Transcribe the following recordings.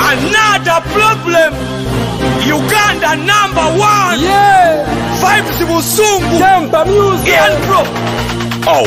Another problem. Uganda #1. Yeah. Vibes Busungu. Tempa music. Ian Pro. Oh.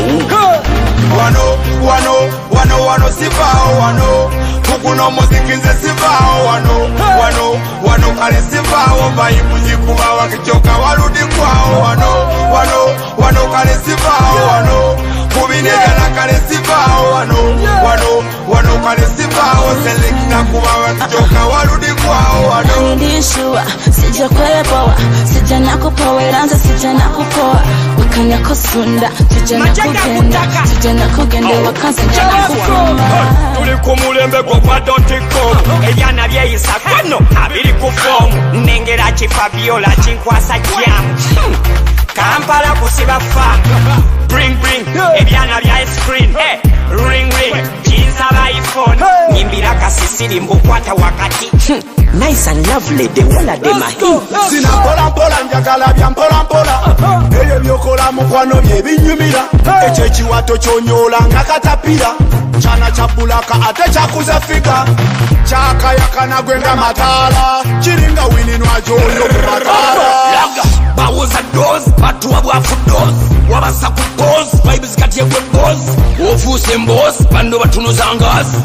Wano sifao wano. Kukuno muziki nze sifao wano kale sifao vaibu zikuba wakichoka warudi kwao wano kale sifao wano. Kubinegana kale sifao wano kale sifao selecta kuba wakichoka warudi kwao wano. Nindishua sija kwepoa sija nakupoa iranza sija nakupoa wakanya kusunda sija nakugenda sija nakugende wakanza sija nakufuma. Tuli kumulembe kwa dotiko eyana byeyisa kwano abiri ku form nengera chifa viola chinkwasa jam Kampala kusiba fa bring ebyana bya screen ring jinsa ba iPhone nyimbira kasisiri mbukwata wakati nice and lovely the wala de mahi sina pola njagala bya pola eyo byokola mukwano bye binyumira echechi wato chonyola ngakatapira chana chapulaka ate chakuza fika chaka yakana gwenga matala chiringa wininwa joyo matala bawoza doors batu wabwafu doors wabasa ku pose vibes kati ye boss ofuse boss bando batunoza ngazi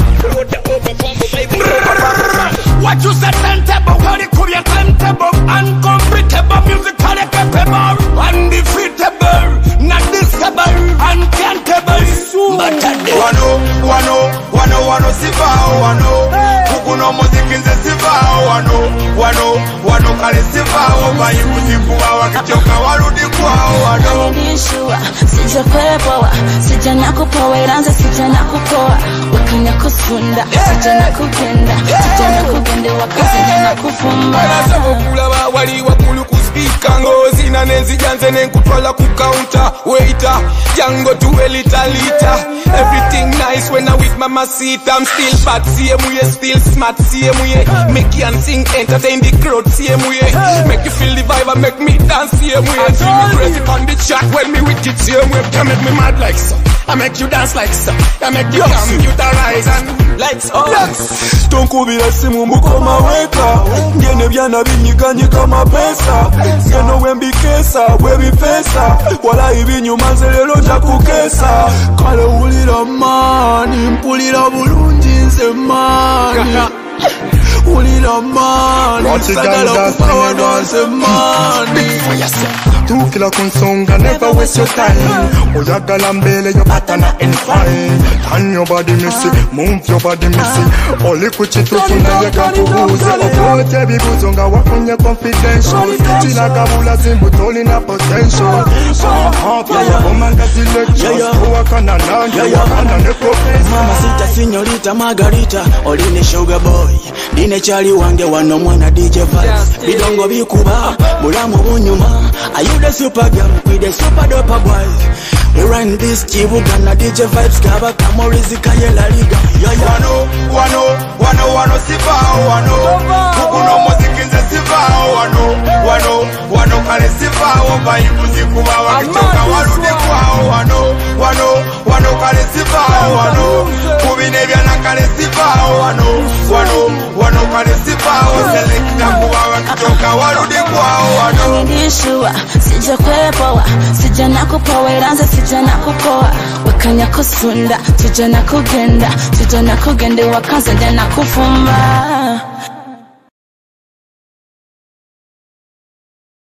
what you say turntable kali kubya turntable uncompatible musically capable undefeatable not disable uncantable batade wano sifao wano kukuno muziki nze sifao wano kale sifao vaibu zikuba wakichoka warudi kwao wano. Nindishua sija kwepoa sija nakupoa iranza sija nakupoa wakanya kusunda sija nakugenda sija nakugende wakanza sija nakufuma. Kulaba wali wakulu kuspika ngozi na nenzi janze nenkutwala ku counter waiter jango to liter everything nice when I with mama seat I'm still fat CMU still smart CMU make you and sing entertain the crowd CMU make you feel the vibe and make me dance CMU feel me crazy on the track when me with it CMU can make me mad like so I make you dance like so I make you computerize and like so tonkubira simu mukoma weka ngene byana binyiganyika mapesa ngeno wembikesa webipesa wala ibinyuma nze lero nja kukesa kale ulira mani mpulira bulungi nze mani ulira mani sagala kupawa nze mani tukila kunsonga never waste your time oyagala mbele yo patana and fine turn your body missy move your body missy oli kuchitufuna yeka kubuza okote bibuzonga wakonye confidential chila kabula zimbutoli na potential omanga selections wakana nani wakana ne professor mama sita señorita margarita oline sugar boy dine chali wange wano mwana DJ Vibes bidongo bikuba mulamu bunyuma are you the super girl with the super dope boy we run this Chibugana DJ Vibes kaba kamorizika yela liga wano sifao wano kukuno muziki nze sifao wano kale sifao vaibu zikuba wakichoka warudi kwao wano kale sifao wano kubinebyana kale sifao wano kale sifao selecta kuba wakichoka warudi kwao wano. Nindishua sija kwepoa sija nakupoa iranza sija nakupoa wakanya kusunda sija nakugenda sija nakugende wakanza sija nakufuma.